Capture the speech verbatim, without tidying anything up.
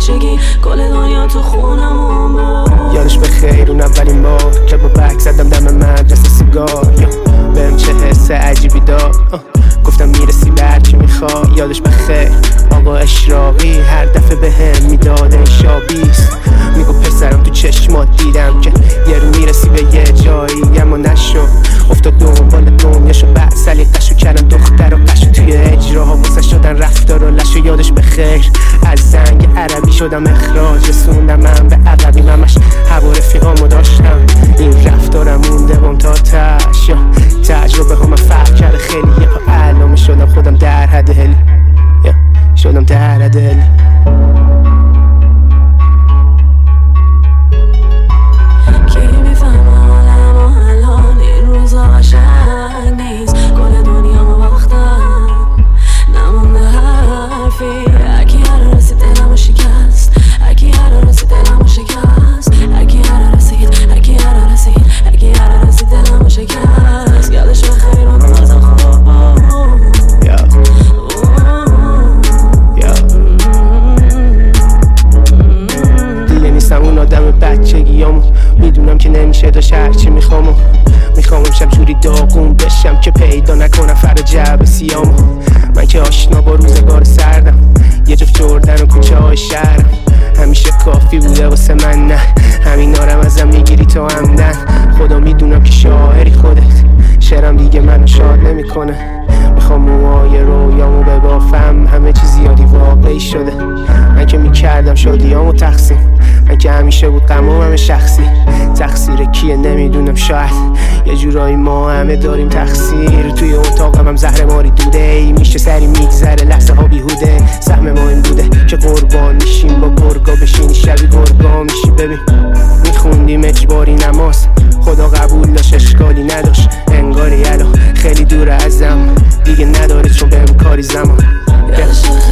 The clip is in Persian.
بچگی کل دنیا تو خونم یادش به خیر اون اولین بار که با بک زدم دم مدرسه سیگار بهم چه حس عجیبی داد گفتم میرسی به هرچی میخوای. یادش به خیر آقا اشراقی هر دفعه به هم میداد این شابیست میگو پسرم تو چشمات دیدم که یه رو میرسی به یه جایی اما نشد افتاد دنبال دنیاشو بعد سلیقه‌شو کردن دختر و قشو توی اجراها واسه شدن رفتار و لشو. یادش به خیر از زنگ عربی شدم اخراج رسوندم من به عقبی ممش هوا رفیقامو داشتم این رفتارم مونده بام تا تش یا تجربه ها من فرق کرده خیلی یه پا علامه شدم خودم در حد هلی شدم در حد هلی میدونم که نمیشه داشت هرچی میخوامو میخوام امشب جوری داغون بشم که پیدا نکنم فرا جعب سیامو. من که آشنا با روزگار سردم یه جفت جردن و کوچه های شهرم همیشه کافی بوده واسه من نه همین آرم ازم میگیری تا همدن خدا میدونم که شاعری خودت شعرم دیگه منو شاد نمیکنه میخوام موهای رویامو ببافم همه چی زیادی واقعی شده من که میکردم شادیامو تقسیم من که همیشه بود غمام همه شخصی تقصیر کیه نمیدونم شاید یه جورایی ما همه داریم تقصیر توی اتاقم هم زهر ماری دوده ای میشه سری میگذره لحظه ها بیهوده سهم ما این بوده که قربان میشیم با گرگا بشینی شبی گرگا میشی ببین میخوندیم اجباری نماز خدا قبول داشت اشکالی نداشت انگار یلا خیلی دور ازم دیگه نداره چون بهم کاری زمان